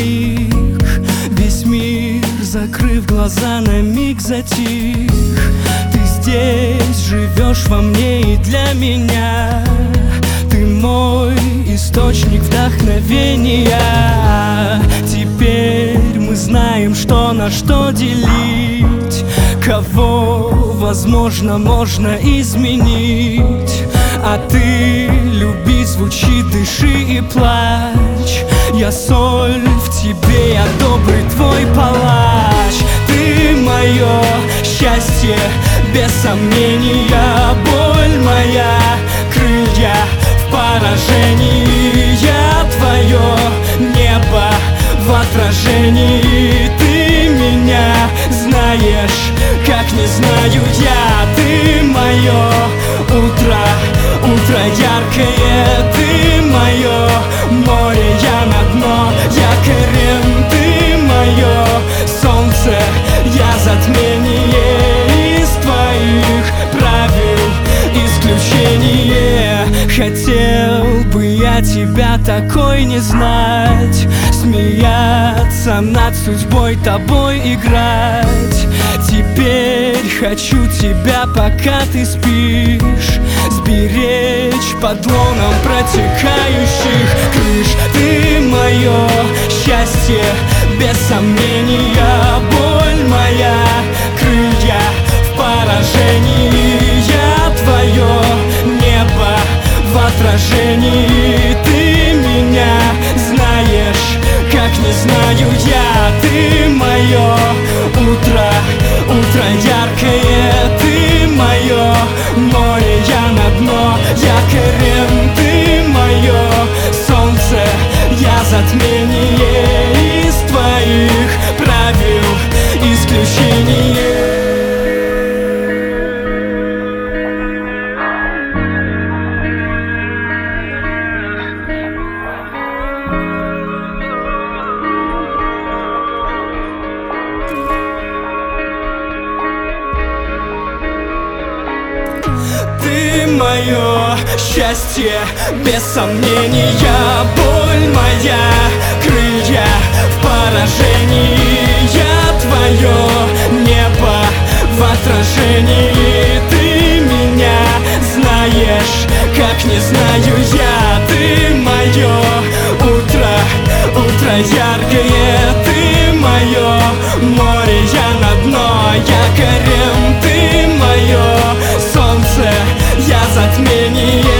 миг, весь мир, закрыв глаза, на миг затих. Ты здесь живешь во мне и для меня. Ты мой источник вдохновения. Теперь мы знаем, что на что делить, кого, возможно, можно изменить. А ты люби, звучи, дыши и плачь. Я соль в тебе, я добрый твой палач. Ты мое счастье, без сомнения. Боль моя, крылья в поражении. Я твое небо в отражении. Ты меня знаешь, как не знаю я. Ты мое утро, утро яркое. Ты мое море, я на дно якорем. Ты мое солнце, я затмение. Из твоих правил исключение. Хотел бы я тебя такой не знать, смеяться над судьбой, тобой играть. Теперь хочу тебя, пока ты спишь, сберечь под лоном протекающих крыш. Ты мое счастье, без сомнения. Боль моя, крылья в поражении. Я твое небо в отражении. Ты меня знаешь, как не знаю я. Ты мое утро, утро яркое. Ты мое море, я на дно якорем. Ты мое солнце, я затмение. Из твоих правил исключение. Ты мое счастье, без сомнения. Боль моя, крылья в поражении. Я твое небо в отражении. Ты меня знаешь, как не знаю я. Ты мое утро, утро яркое. Ты мое море, я на дно якорем. Ты мое солнце, я затмение.